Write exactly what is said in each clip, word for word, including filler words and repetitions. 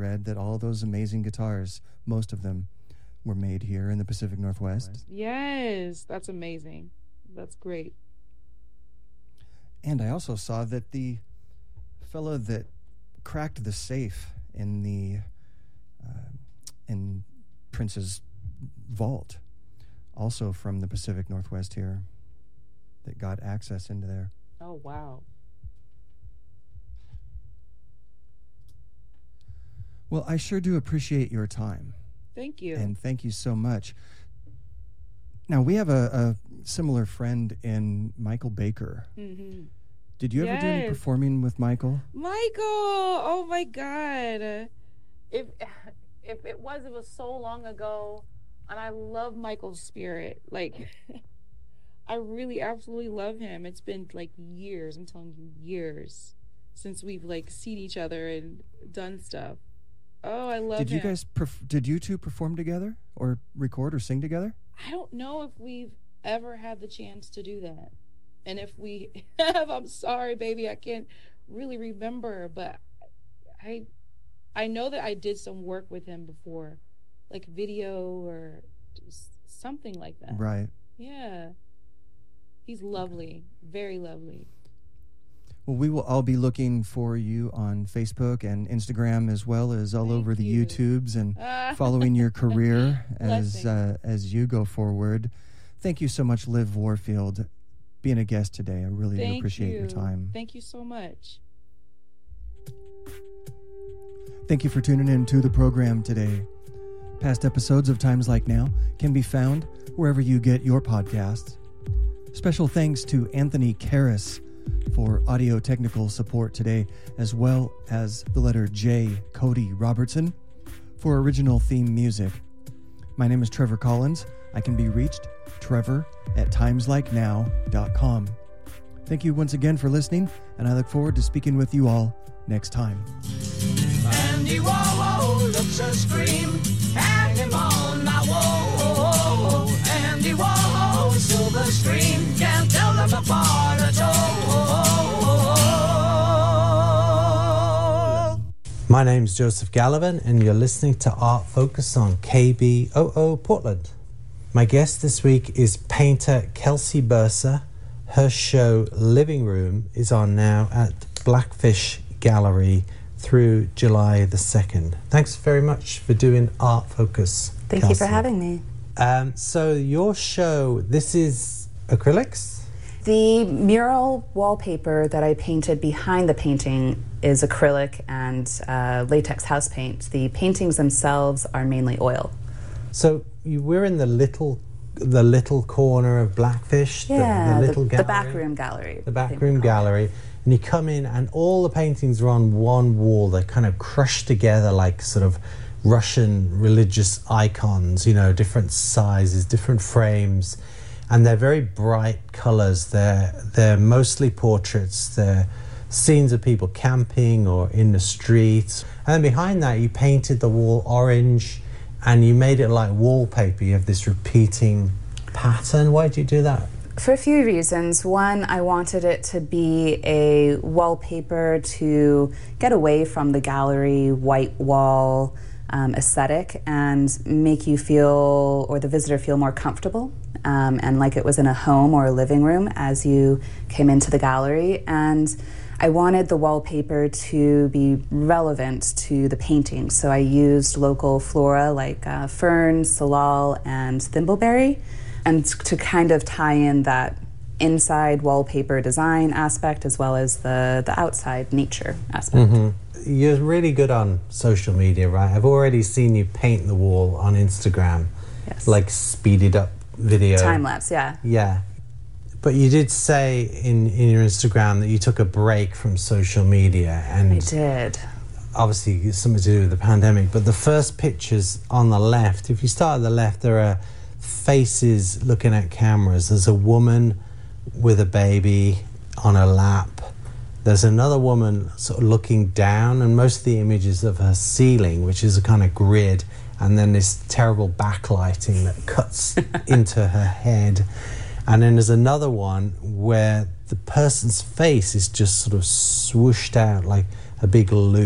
read that all those amazing guitars, most of them, were made here in the Pacific Northwest. Yes, that's amazing. That's great. And I also saw that the fellow that cracked the safe in the uh, in Prince's vault, also from the Pacific Northwest here, that got access into there. Oh, wow. Well, I sure do appreciate your time. Thank you. And thank you so much. Now, we have a, a similar friend in Michael Baker. Mm-hmm. Did you ever yes. do any performing with Michael? Michael! Oh, my God. If, if it was, it was so long ago. And I love Michael's spirit. Like, I really absolutely love him. It's been, like, years. I'm telling you, years since we've, like, seen each other and done stuff. Oh, I love Did you him. guys, perf- did you two perform together or record or sing together? I don't know if we've ever had the chance to do that. And if we have, I'm sorry, baby, I can't really remember. But I I know that I did some work with him before, like video or just something like that. Right. Yeah. He's lovely, very lovely. Well, we will all be looking for you on Facebook and Instagram, as well as all Thank over the you. YouTubes, and following your career as Blessing. uh, as you go forward. Thank you so much, Liv Warfield, being a guest today. I really do Thank appreciate you. your time. Thank you so much. Thank you for tuning in to the program today. Past episodes of Times Like Now can be found wherever you get your podcasts. Special thanks to Anthony Karras for audio technical support today, as well as the letter J, Cody Robertson, for original theme music. My name is Trevor Collins. I can be reached, Trevor, at times like now dot com. Thank you once again for listening, and I look forward to speaking with you all next time. Andy Warhol looks a scream, hang him on my wall. Andy Warhol, silver screen, can't tell them apart at all. My name's Joseph Gallivan, and you're listening to Art Focus on K B O O Portland. My guest this week is painter Kelsey Bursa. Her show Living Room is on now at Blackfish Gallery through July the second. Thanks very much for doing Art Focus, Thank Kelsey. you for having me. Um, so your show, this is acrylics? The mural wallpaper that I painted behind the painting is acrylic and uh, latex house paint. The paintings themselves are mainly oil. So you were in the little the little corner of Blackfish, Yeah, the, the the, little the gallery. backroom gallery. The I back think room we call it. gallery, and you come in and all the paintings are on one wall. They're kind of crushed together like sort of Russian religious icons, you know, different sizes, different frames, and they're very bright colors. They're they're mostly portraits. They're scenes of people camping or in the streets. And then behind that, you painted the wall orange, and you made it like wallpaper. You have this repeating pattern. Why did you do that? For a few reasons. One, I wanted it to be a wallpaper to get away from the gallery white wall um, aesthetic and make you feel, or the visitor feel, more comfortable um, and like it was in a home or a living room as you came into the gallery. And I wanted the wallpaper to be relevant to the painting, so I used local flora like uh, fern, salal, and thimbleberry, and to kind of tie in that inside wallpaper design aspect as well as the, the outside nature aspect. Mm-hmm. You're really good on social media, right? I've already seen you paint the wall on Instagram, Yes. like speeded up video. Time lapse, yeah. Yeah. But you did say in, in your Instagram that you took a break from social media, and I did. obviously it's something to do with the pandemic, but the first pictures on the left, if you start at the left, there are faces looking at cameras. There's a woman with a baby on her lap. There's another woman sort of looking down, and most of the images of her ceiling, which is a kind of grid, and then this terrible backlighting that cuts into her head. And then there's another one where the person's face is just sort of swooshed out like a big loop.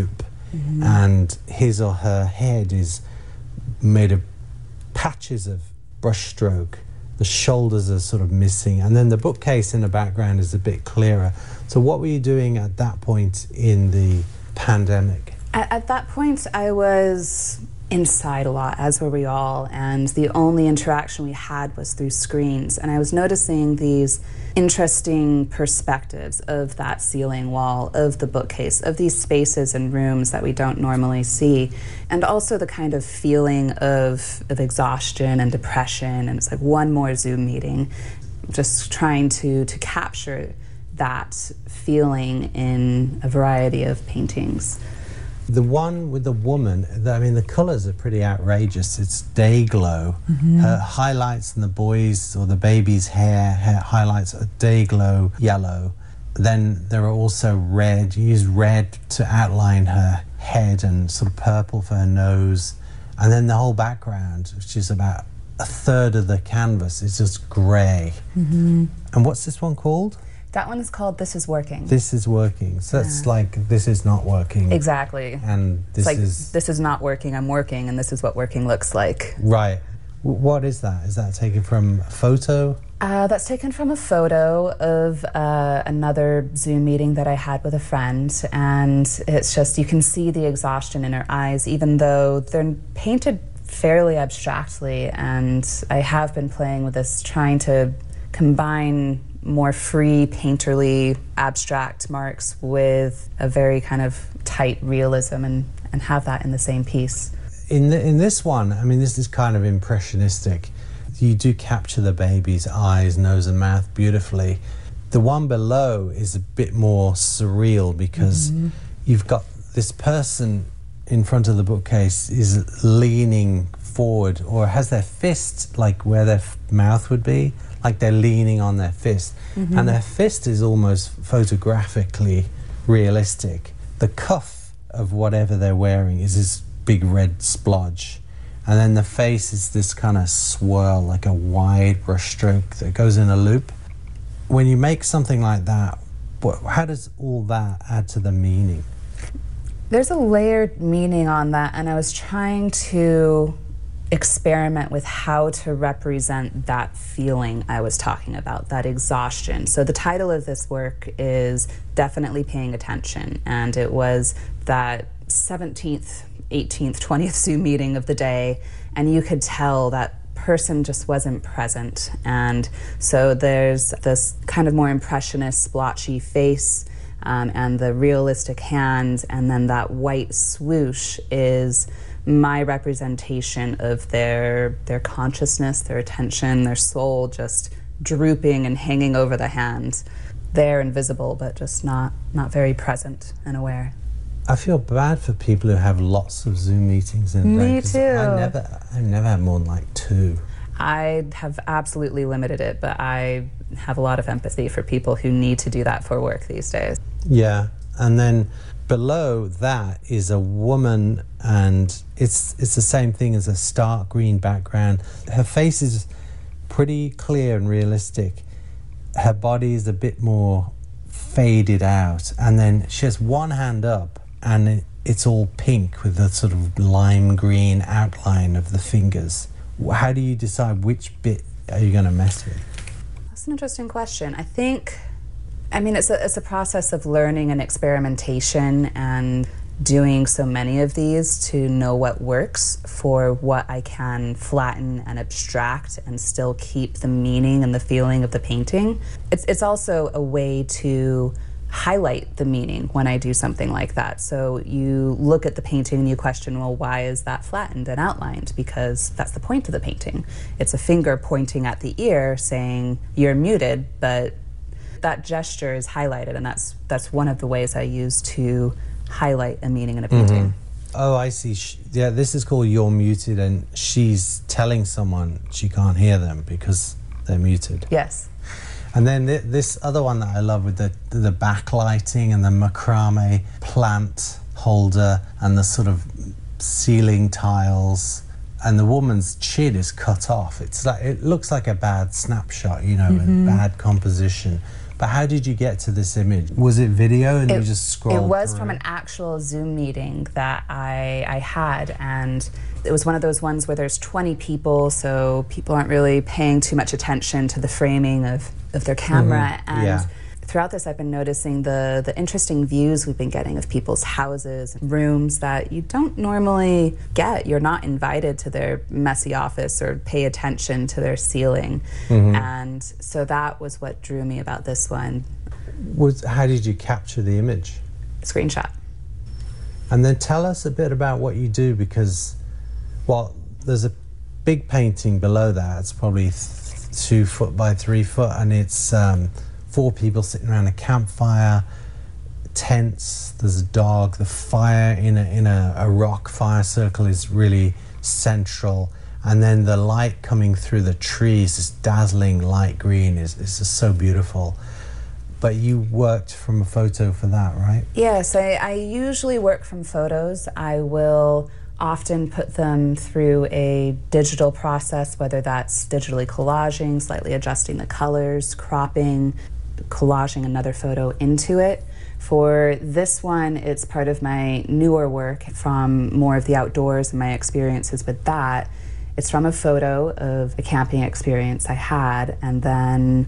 mm-hmm. and his or her head is made of patches of brushstroke. The shoulders are sort of missing, and then the bookcase in the background is a bit clearer. So what were you doing at that point in the pandemic? At, at that point, I was inside a lot, as were we all, and the only interaction we had was through screens. And I was noticing these interesting perspectives of that ceiling wall, of the bookcase, of these spaces and rooms that we don't normally see, and also the kind of feeling of, of exhaustion and depression. And it's like one more Zoom meeting, just trying to, to capture that feeling in a variety of paintings. The one with the woman, I mean, the colours are pretty outrageous. It's day glow. Mm-hmm. Her highlights and the boys or the baby's hair, hair highlights are day glow yellow. Then there are also red. You use red to outline her head and sort of purple for her nose. And then the whole background, which is about a third of the canvas, is just grey. Mm-hmm. And what's this one called? That one is called This Is Working. This Is Working. So it's yeah. like, this is not working. Exactly. And this it's like, is... this is not working, I'm working, and this is what working looks like. Right. W- what is that? Is that taken from a photo? Uh, that's taken from a photo of uh, another Zoom meeting that I had with a friend. And it's just, you can see the exhaustion in her eyes, even though they're painted fairly abstractly. And I have been playing with this, trying to combine more free, painterly, abstract marks with a very kind of tight realism, and, and have that in the same piece. In the, in this one, I mean, this is kind of impressionistic. You do capture the baby's eyes, nose and mouth beautifully. The one below is a bit more surreal because mm-hmm. you've got this person in front of the bookcase is leaning forward, or has their fist like where their f- mouth would be, like they're leaning on their fist. Mm-hmm. And their fist is almost photographically realistic. The cuff of whatever they're wearing is this big red splodge. And then the face is this kind of swirl, like a wide brushstroke that goes in a loop. When you make something like that, what, how does all that add to the meaning? There's a layered meaning on that, and I was trying to experiment with how to represent that feeling I was talking about, that exhaustion. So the title of this work is Definitely Paying Attention, and it was that seventeenth, eighteenth, twentieth Zoom meeting of the day, and you could tell that person just wasn't present. And so there's this kind of more impressionist, splotchy face, um, and the realistic hands, and then that white swoosh is my representation of their their consciousness, their attention, their soul just drooping and hanging over the hand. They're invisible, but just not not very present and aware. I feel bad for people who have lots of Zoom meetings in a day. Me too. I never, I never had more than like two. I have absolutely limited it, but I have a lot of empathy for people who need to do that for work these days. Yeah, and then below that is a woman, and it's it's the same thing as a stark green background. Her face is pretty clear and realistic. Her body is a bit more faded out, and then she has one hand up, and it, it's all pink with the sort of lime green outline of the fingers. How do you decide which bit are you going to mess with? That's an interesting question. I think, I mean, it's a, it's a process of learning and experimentation and doing so many of these to know what works for what I can flatten and abstract and still keep the meaning and the feeling of the painting. It's, it's also a way to highlight the meaning when I do something like that. So you look at the painting and you question, well, why is that flattened and outlined? Because that's the point of the painting. It's a finger pointing at the ear saying, you're muted, but that gesture is highlighted, and that's that's one of the ways I use to highlight a meaning in a painting. Mm-hmm. Oh, I see. She, yeah, this is called You're Muted, and she's telling someone she can't hear them because they're muted. Yes. And then th- this other one that I love with the the backlighting and the macrame plant holder and the sort of ceiling tiles, and the woman's chin is cut off. It's like, it looks like a bad snapshot, you know, mm-hmm. a bad composition. But how did you get to this image? Was it video and It, you just scrolled it was through from it? an actual Zoom meeting that I, I had, and it was one of those ones where there's twenty people, so people aren't really paying too much attention to the framing of, of their camera. Mhm. And Yeah. throughout this, I've been noticing the, the interesting views we've been getting of people's houses and rooms that you don't normally get. You're not invited to their messy office or pay attention to their ceiling. Mhm. And so that was what drew me about this one. Was, how did you capture the image? Screenshot. And then tell us a bit about what you do, because, well, there's a big painting below that. It's probably th- two foot by three foot, and it's um, four people sitting around a campfire, tents, there's a dog, the fire in a, in a, a rock fire circle is really central, and then the light coming through the trees, this dazzling light green is, is just so beautiful. But you worked from a photo for that, right? Yes, I, I usually work from photos. I will often put them through a digital process, whether that's digitally collaging, slightly adjusting the colors, cropping, collaging another photo into it. For this one, it's part of my newer work from more of the outdoors and my experiences with that. It's from a photo of a camping experience I had, and then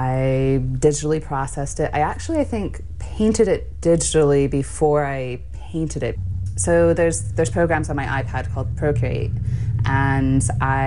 I digitally processed it. I actually, I think, painted it digitally before I painted it. So there's there's programs on my iPad called Procreate, and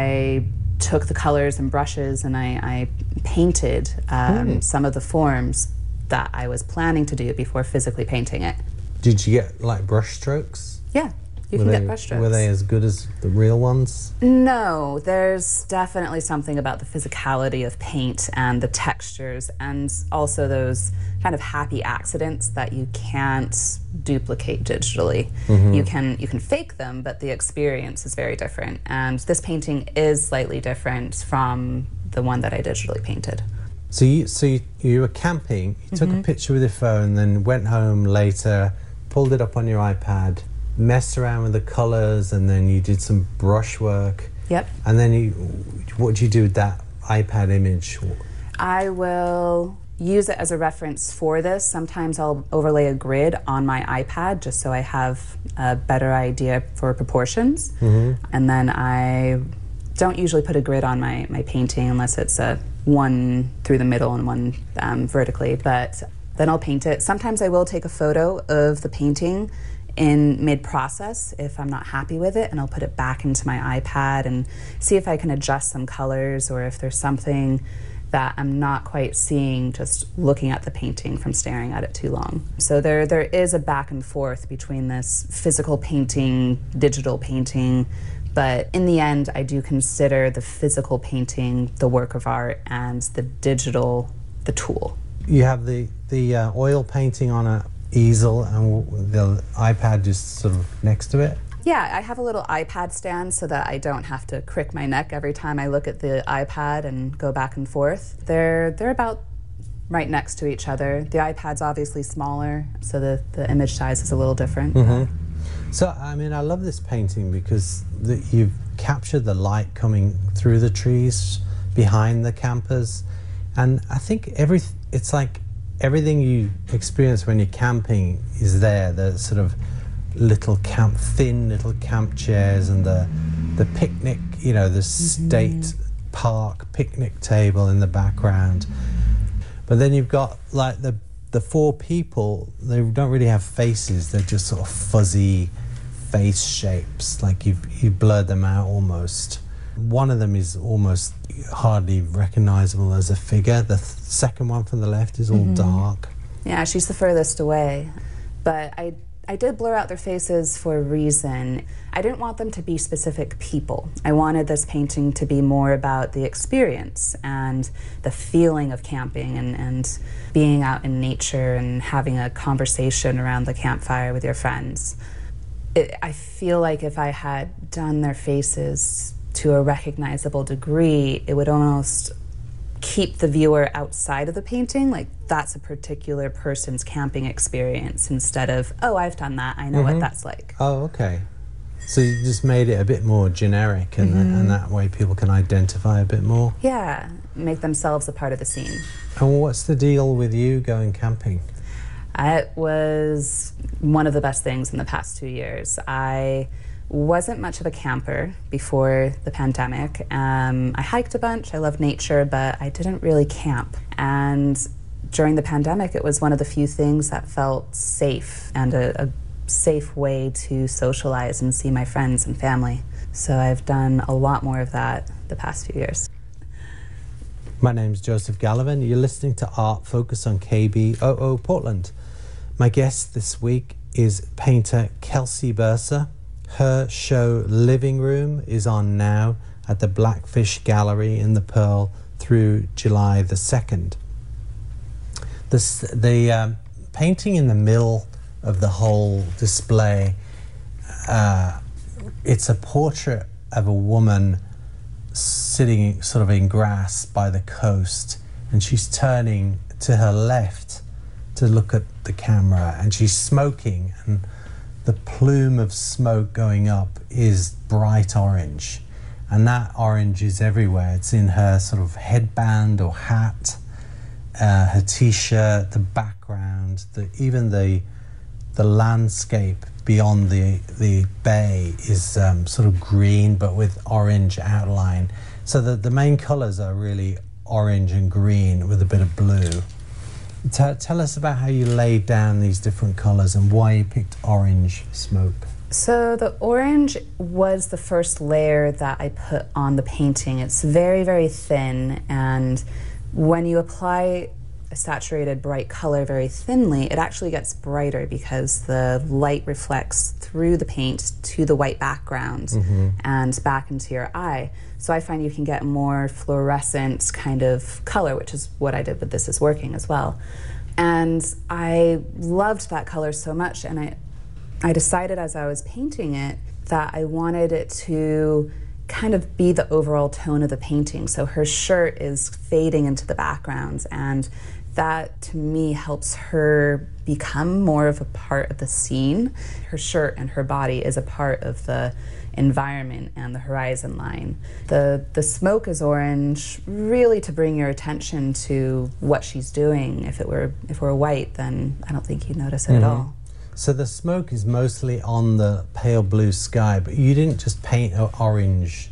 I took the colors and brushes and I, I painted um, Hmm. some of the forms that I was planning to do before physically painting it. Did you get like brush strokes? Yeah, you were can they, get brush strokes. Were they as good as the real ones? No, there's definitely something about the physicality of paint and the textures, and also those kind of happy accidents that you can't duplicate digitally. Mm-hmm. You can you can fake them, but the experience is very different. And this painting is slightly different from the one that I digitally painted. So you, so you, you were camping, you took a picture with your phone, then went home later, pulled it up on your iPad, messed around with the colors, and then you did some brush work. Yep. And then you, what do you do with that iPad image? I will use it as a reference for this. Sometimes I'll overlay a grid on my iPad just so I have a better idea for proportions. Mm-hmm. And then I don't usually put a grid on my, my painting unless it's a one through the middle and one um, vertically, but then I'll paint it. Sometimes I will take a photo of the painting in mid-process if I'm not happy with it, and I'll put it back into my iPad and see if I can adjust some colors or if there's something that I'm not quite seeing just looking at the painting from staring at it too long. So there there is a back and forth between this physical painting, digital painting, but in the end I do consider the physical painting the work of art and the digital the tool. You have the, the uh, oil painting on a easel and the iPad just sort of next to it? Yeah, I have a little iPad stand so that I don't have to crick my neck every time I look at the iPad and go back and forth. They're they're about right next to each other. The iPad's obviously smaller, so the, the image size is a little different. Mm-hmm. So, I mean, I love this painting because the, you've captured the light coming through the trees behind the campers, and I think every it's like everything you experience when you're camping is there. The sort of little camp, thin little camp chairs, and the the picnic, you know, the state mm-hmm. park picnic table in the background. But then you've got like the the four people. They don't really have faces. They're just sort of fuzzy face shapes. Like you've you blurred them out almost. One of them is almost hardly recognizable as a figure. The th- second one from the left is all mm-hmm. dark. Yeah, she's the furthest away. But I I did blur out their faces for a reason. I didn't want them to be specific people. I wanted this painting to be more about the experience and the feeling of camping and, and being out in nature and having a conversation around the campfire with your friends. It, I feel like if I had done their faces to a recognizable degree, it would almost keep the viewer outside of the painting, like that's a particular person's camping experience, instead of, oh, I've done that, I know mm-hmm. what that's like. Oh, okay. So you just made it a bit more generic, and, mm-hmm. and that way people can identify a bit more. Yeah, make themselves a part of the scene. And what's the deal with you going camping? It was one of the best things in the past two years. I wasn't much of a camper before the pandemic. Um, I hiked a bunch, I love nature, but I didn't really camp. And during the pandemic, it was one of the few things that felt safe and a, a safe way to socialize and see my friends and family. So I've done a lot more of that the past few years. My name's Joseph Gallivan. You're listening to Art Focus on K B O O Portland. My guest this week is painter Kelsey Bursa. Her show Living Room is on now at the Blackfish Gallery in the Pearl through July the second. The, the um, painting in the middle of the whole display, uh, it's a portrait of a woman sitting sort of in grass by the coast, and she's turning to her left to look at the camera, and she's smoking, and the plume of smoke going up is bright orange, and that orange is everywhere. It's in her sort of headband or hat, uh, her t-shirt, the background, the, even the the landscape beyond the the bay is um, sort of green but with orange outline. So the, the main colours are really orange and green with a bit of blue. T- tell us about how you laid down these different colours and why you picked orange smoke. So the orange was the first layer that I put on the painting. It's very, very thin, and when you apply a saturated bright color very thinly, it actually gets brighter because the light reflects through the paint to the white background mm-hmm. and back into your eye. So I find you can get more fluorescent kind of color, which is what I did with This Is Working as well. And I loved that color so much, and I, I decided as I was painting it that I wanted it to kind of be the overall tone of the painting. So her shirt is fading into the background, and that to me helps her become more of a part of the scene. Her shirt and her body is a part of the environment and the horizon line. The the smoke is orange really to bring your attention to what she's doing. If it were if it were white, then I don't think you'd notice it mm-hmm. at all. So the smoke is mostly on the pale blue sky, but you didn't just paint an orange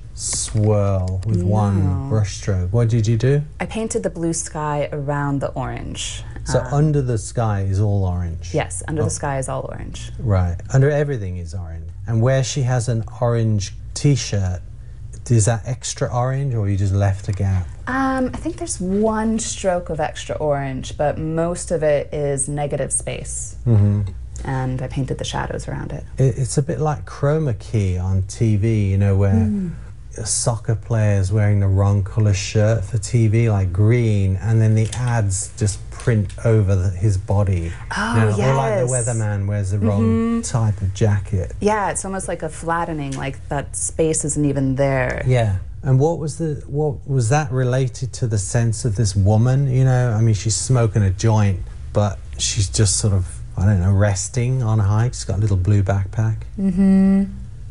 swirl with no. one brush stroke. What did you do? I painted the blue sky around the orange. So um, under the sky is all orange? Yes, under oh. the sky is all orange. Right, under everything is orange. And where she has an orange t-shirt, is that extra orange, or you just left a gap? Um, I think there's one stroke of extra orange, but most of it is negative space. Mm-hmm. And I painted the shadows around it. it. It's a bit like chroma key on T V, you know, where mm. a soccer player is wearing the wrong colour shirt for T V, like green, and then the ads just print over the, his body. Oh, you know, yes. Or like the weatherman wears the wrong mm-hmm. type of jacket. Yeah, it's almost like a flattening, like that space isn't even there. Yeah. And what was the what was that related to the sense of this woman? You know, I mean, she's smoking a joint, but she's just sort of, I don't know, resting on a hike. She's got a little blue backpack. Mm-hmm.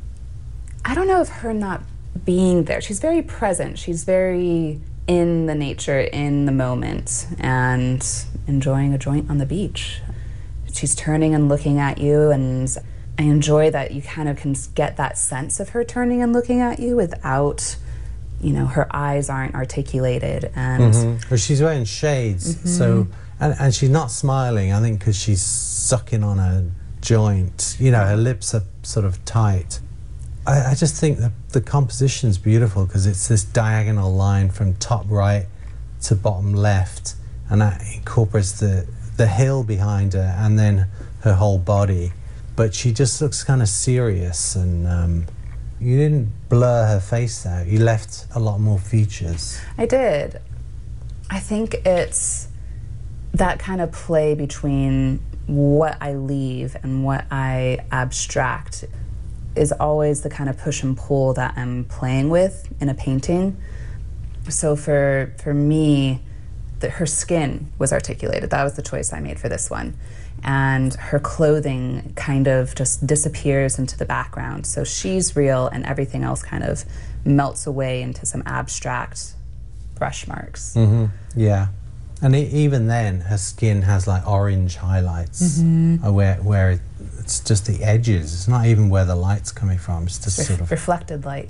I don't know if her not being there. She's very present. She's very in the nature, in the moment, and enjoying a joint on the beach. She's turning and looking at you, and I enjoy that you kind of can get that sense of her turning and looking at you without, you know, her eyes aren't articulated. And mm-hmm. Well, she's wearing shades, mm-hmm. so and, and she's not smiling, I think, because she's sucking on a joint. You know, her lips are sort of tight. I, I just think that the composition's beautiful because it's this diagonal line from top right to bottom left, and that incorporates the the hill behind her and then her whole body. But she just looks kind of serious, and um, you didn't blur her face out. You left a lot more features. I did. I think it's that kind of play between what I leave and what I abstract is always the kind of push and pull that I'm playing with in a painting. So for for me, the, her skin was articulated. That was the choice I made for this one. and her clothing kind of just disappears into the background. So she's real, and everything else kind of melts away into some abstract brush marks. Mm-hmm. Yeah. And e- even then, her skin has like orange highlights, Mm-hmm. uh, where where it's just the edges. It's not even where the light's coming from. It's just Re- sort of reflected light.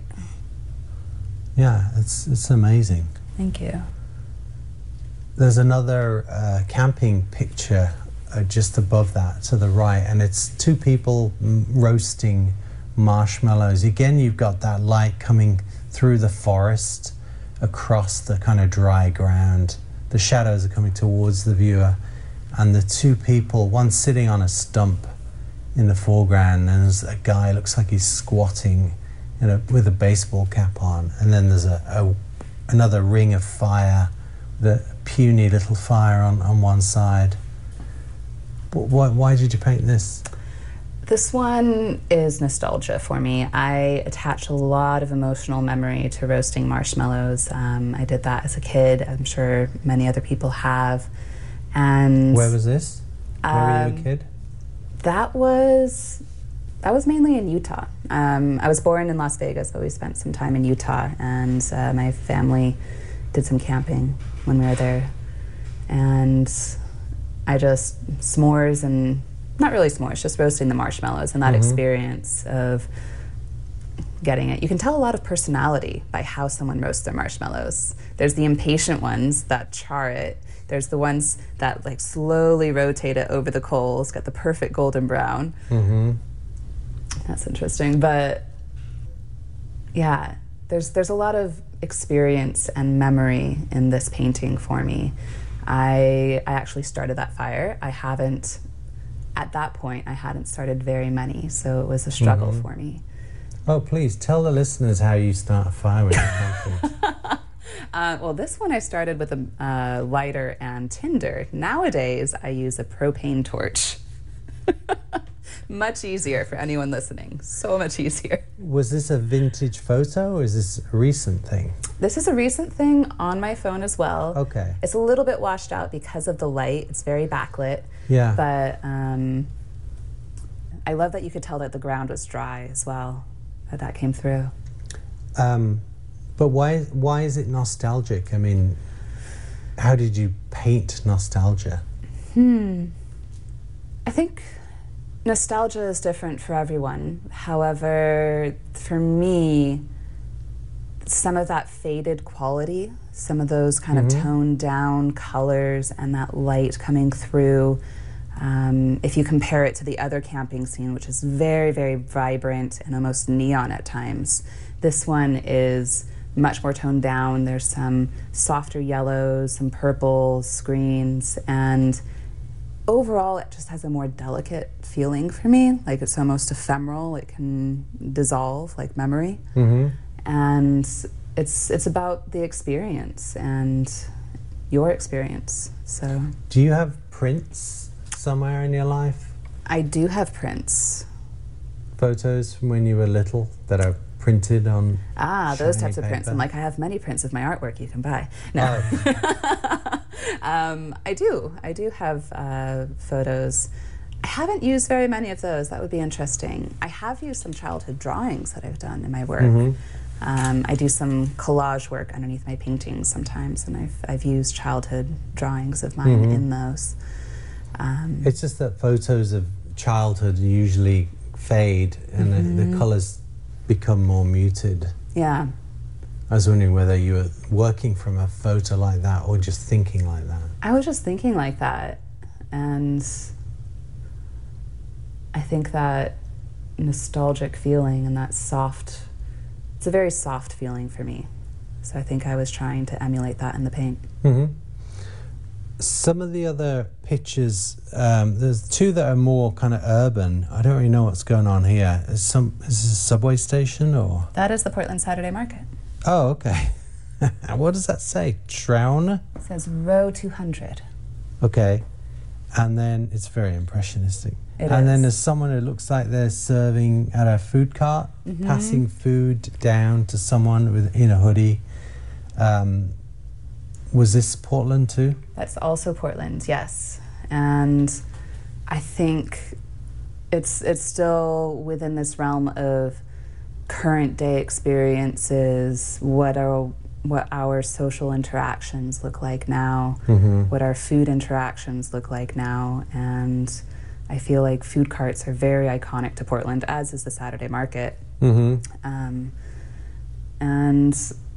yeah. It's it's amazing. Thank you. There's another uh, camping picture uh, just above that to the right, and it's two people mm, roasting marshmallows. Again, you've got that light coming through the forest across the kind of dry ground. The shadows are coming towards the viewer, and the two people, one sitting on a stump in the foreground, and there's a guy looks like he's squatting in a, with a baseball cap on, and then there's a, a another ring of fire, the puny little fire on, on one side. Why, why did you paint this? This one is nostalgia for me. I attach a lot of emotional memory to roasting marshmallows. Um, I did that as a kid. I'm sure many other people have. And Where was this? Where were you a Um, kid? that was that was mainly in Utah. Um, I was born in Las Vegas, but we spent some time in Utah, and uh, my family did some camping when we were there. And I just s'mores and not really s'mores, just roasting the marshmallows, and that Mhm. experience of getting it. You can tell a lot of personality by how someone roasts their marshmallows. There's the impatient ones that char it. There's the ones that like slowly rotate it over the coals, get the perfect golden brown. Mm-hmm. That's interesting, but yeah, there's there's a lot of experience and memory in this painting for me. I I actually started that fire. I haven't, at that point, I hadn't started very many, so it was a struggle Mhm. for me. Oh, please tell the listeners how you start a fire when you're camping. Uh, well, this one I started with a uh, lighter and tinder. Nowadays, I use a propane torch. Much easier for anyone listening. So much easier. Was this a vintage photo, or is this a recent thing? This is a recent thing on my phone as well. Okay. It's a little bit washed out because of the light. It's very backlit. Yeah. But um, I love that you could tell that the ground was dry as well, that that came through. Um, but why why is it nostalgic? I mean, how did you paint nostalgia? Hmm. I think nostalgia is different for everyone. However, for me, some of that faded quality, some of those kind Mhm. of toned down colors and that light coming through, um, if you compare it to the other camping scene, which is very, very vibrant and almost neon at times, this one is much more toned down. There's some softer yellows, some purples, greens, and overall it just has a more delicate feeling for me. Like it's almost ephemeral. It can dissolve like memory. Mm-hmm. And it's it's about the experience and your experience. So Do you have prints somewhere in your life? I do have prints. Photos from when you were little that are printed on Ah, those shiny types of prints. paper? And like I have many prints of my artwork you can buy. No. Oh. um, I do. I do have uh, photos. I haven't used very many of those. That would be interesting. I have used some childhood drawings that I've done in my work. Mhm. Um, I do some collage work underneath my paintings sometimes, and I've, I've used childhood drawings of mine Mhm. in those. Um, It's just that photos of childhood usually fade and the, the colours become more muted. yeah. I was wondering whether you were working from a photo like that or just thinking like that. I was just thinking like that, and I think that nostalgic feeling and that soft, it's a very soft feeling for me. So I think I was trying to emulate that in the paint. hmm Some of the other pictures, um, there's two that are more kind of urban. I don't really know what's going on here. Is, some, is this a subway station or? That is the Portland Saturday Market. Oh, okay. What does that say? Trown? It says row two hundred. Okay. And then it's very impressionistic. It and then is. there's someone who looks like they're serving at a food cart, Mhm. passing food down to someone with in a hoodie. Um, was this Portland too? That's also Portland, yes. And I think it's it's still within this realm of current day experiences, what are what our social interactions look like now, Mm-hmm. what our food interactions look like now, and I feel like food carts are very iconic to Portland, as is the Saturday Market. Mm-hmm. Um, and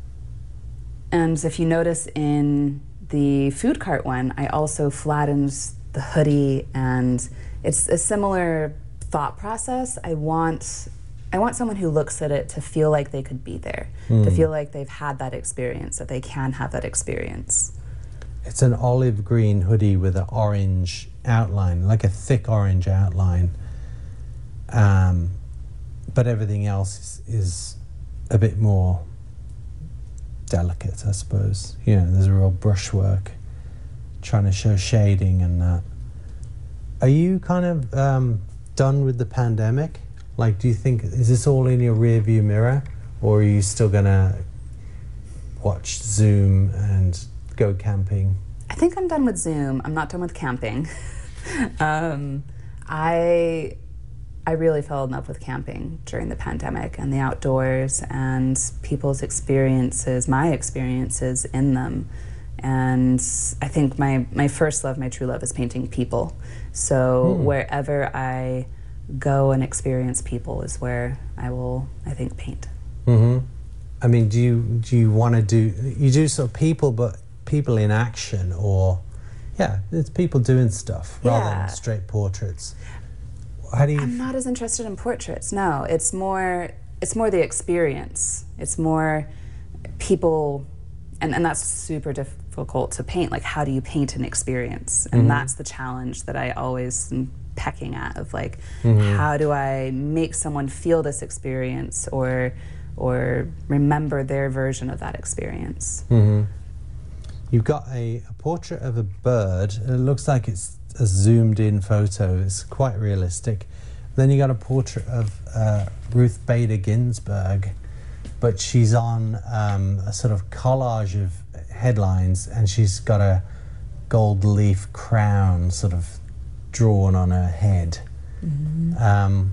and if you notice in the food cart one, I also flattened the hoodie, and it's a similar thought process. I want I want someone who looks at it to feel like they could be there, to feel like they've had that experience, that they can have that experience. It's an olive green hoodie with an orange outline, like a thick orange outline. Um, but everything else is, is a bit more delicate, I suppose. You know, there's a real brushwork, trying to show shading and that. Are you kind of um, done with the pandemic? Like, do you think, is this all in your rear view mirror, or are you still gonna watch Zoom and go camping? I think I'm done with Zoom. I'm not done with camping. um, I I really fell in love with camping during the pandemic and the outdoors and people's experiences, my experiences in them. And I think my, my first love, my true love, is painting people. So Hmm. wherever I go and experience people is where I will, I think, paint. Mm-hmm. I mean, do you do you want to do you do sort of people, but people in action, or yeah, it's people doing stuff rather Yeah. than straight portraits? How do you? I'm not as interested in portraits. No, it's more it's more the experience. It's more people, and, and that's super difficult to paint. Like, how do you paint an experience? And Mhm. that's the challenge that I always am pecking at, of like, Mhm. how do I make someone feel this experience, or or remember their version of that experience? Mm-hmm. You've got a, a portrait of a bird. It looks like it's a zoomed in photo. It's quite realistic. Then you got a portrait of uh, Ruth Bader Ginsburg, but she's on um, a sort of collage of headlines, and she's got a gold leaf crown sort of drawn on her head. Mm-hmm. Um,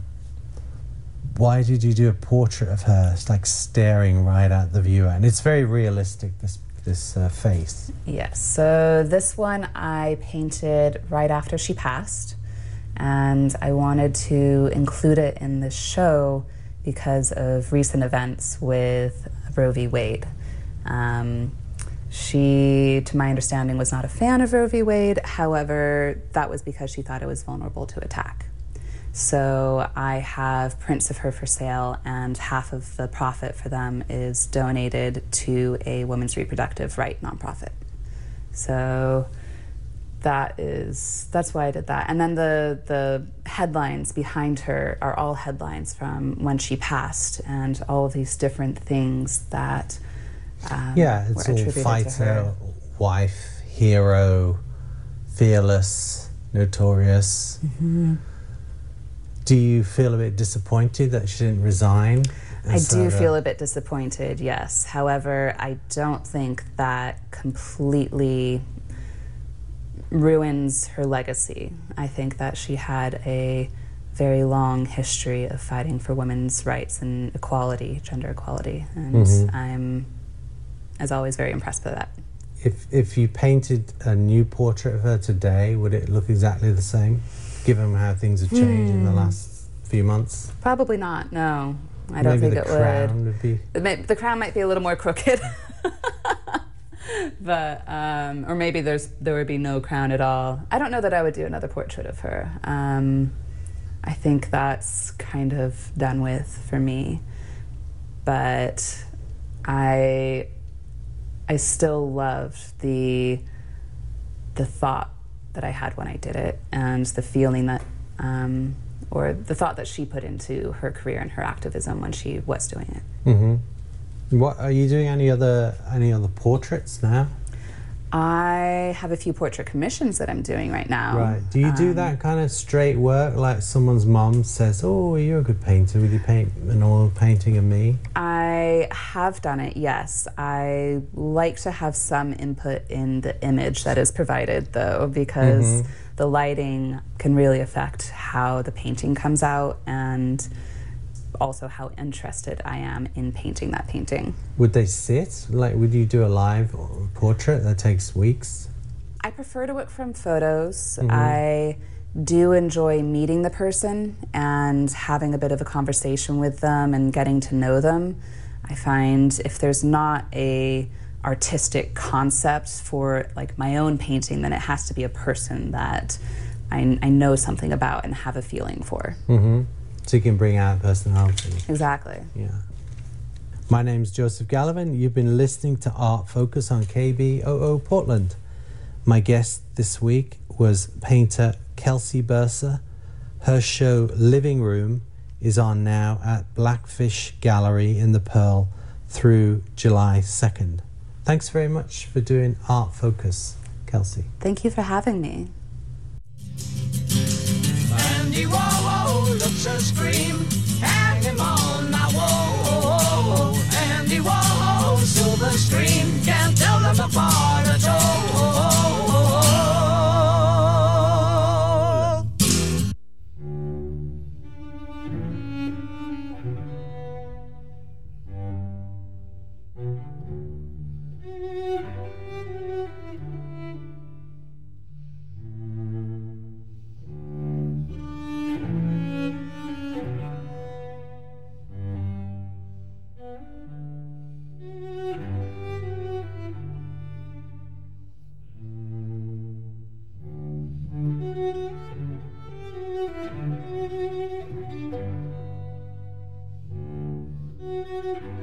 why did you do a portrait of her? It's like staring right at the viewer, and it's very realistic, this this uh, face. Yes, so this one I painted right after she passed, and I wanted to include it in the show because of recent events with Roe v. Wade. Um, she, to my understanding, was not a fan of Roe v. Wade. However, that was because she thought it was vulnerable to attack. So I have prints of her for sale, and half of the profit for them is donated to a women's reproductive right nonprofit. So that is that's why I did that. And then the the headlines behind her are all headlines from when she passed, and all of these different things that um, Yeah, were it's all attributed to fighter, her. wife, hero, fearless, notorious. Mm-hmm. Do you feel a bit disappointed that she didn't resign? I do feel a bit disappointed, yes. However, I don't think that completely ruins her legacy. I think that she had a very long history of fighting for women's rights and equality, gender equality, and Mhm. I'm, as always, very impressed by that. If if you painted a new portrait of her today, would it look exactly the same, given how things have changed in the Hmm. last few months? Probably not, no. I don't Maybe think the it crown would. would be. The, may, the crown might be a little more crooked. But um, or maybe there's there would be no crown at all. I don't know that I would do another portrait of her. Um, I think that's kind of done with for me. But I I still loved the the thought that I had when I did it, and the feeling that um, or the thought that she put into her career and her activism when she was doing it. Mm-hmm. What are you doing? Any other any other portraits now? I have a few portrait commissions that I'm doing right now. Right. Do you do Um, that kind of straight work, like someone's mum says, "Oh, you're a good painter. Will you paint an oil painting of me?" I have done it, yes. I like to have some input in the image that is provided, though, because Mhm. the lighting can really affect how the painting comes out and also how interested I am in painting that painting. Would they sit? Like, would you do a live portrait that takes weeks? I prefer to work from photos. Mm-hmm. I do enjoy meeting the person and having a bit of a conversation with them and getting to know them. I find if there's not a artistic concept for like my own painting, then it has to be a person that I, I know something about and have a feeling for. Mm-hmm. So you can bring out personality. Exactly. Yeah. My name's Joseph Gallivan. You've been listening to Art Focus on K B O O Portland. My guest this week was painter Kelsey Bursa. Her show Living Room is on now at Blackfish Gallery in the Pearl through July second. Thanks very much for doing Art Focus, Kelsey. Thank you for having me. Andy Warhol looks a scream, hang him on my wall. Andy Warhol, silver scream, can't tell them apart at all. Thank you.